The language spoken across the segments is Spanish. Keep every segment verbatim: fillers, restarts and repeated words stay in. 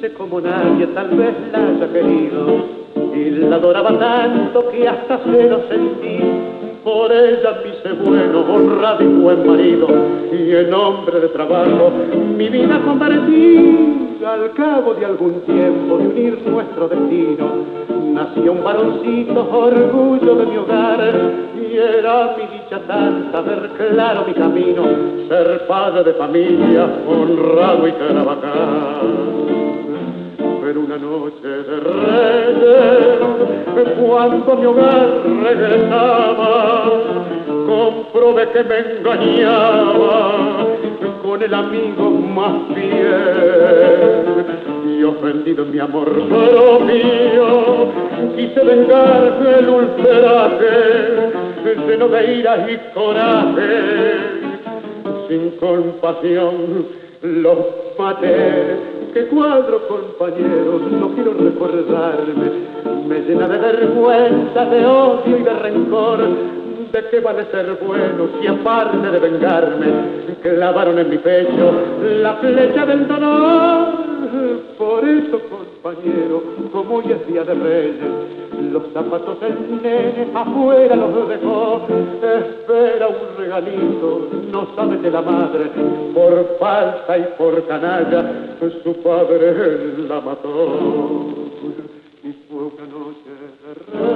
dulce como nadie tal vez la haya querido, y la adoraba tanto que hasta se lo sentí. Por ella me hice bueno, honrado y buen marido, y en hombre de trabajo mi vida convertí. Al cabo de algún tiempo de unir nuestro destino, nació un varoncito, orgullo de mi hogar, y era mi dicha tanta ver claro mi camino, ser padre de familia, honrado y trabajar. Pero una noche de reyes, cuando a mi hogar regresaba, comprobé que me engañaba con el amigo más fiel. Y ofendido en mi amor propio, quise vengar el ultraje, lleno de ira y coraje. Sin compasión los maté. ¡Qué cuadro, compañeros! No quiero recordarme. Me llena de vergüenza, de odio y de rencor. ¿De qué vale ser bueno si aparte de vengarme clavaron en mi pecho la flecha del dolor? Por eso, compañero, como hoy es día de reyes, los zapatos del nene afuera los dejó. Espera un regalito, no sabe que la madre, por falsa y por canalla, su padre la mató. Y fue una noche de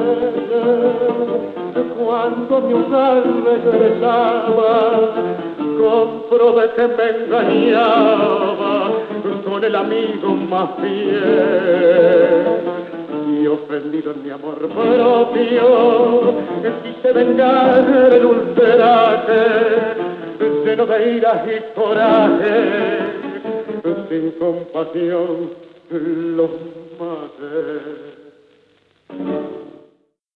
reyes, cuando mi hogar regresaba, comprobé que me engañaba con el amigo más fiel. Y ofendido en mi amor propio, quise vengar el ultraje, lleno de ira y coraje. Sin compasión los maté.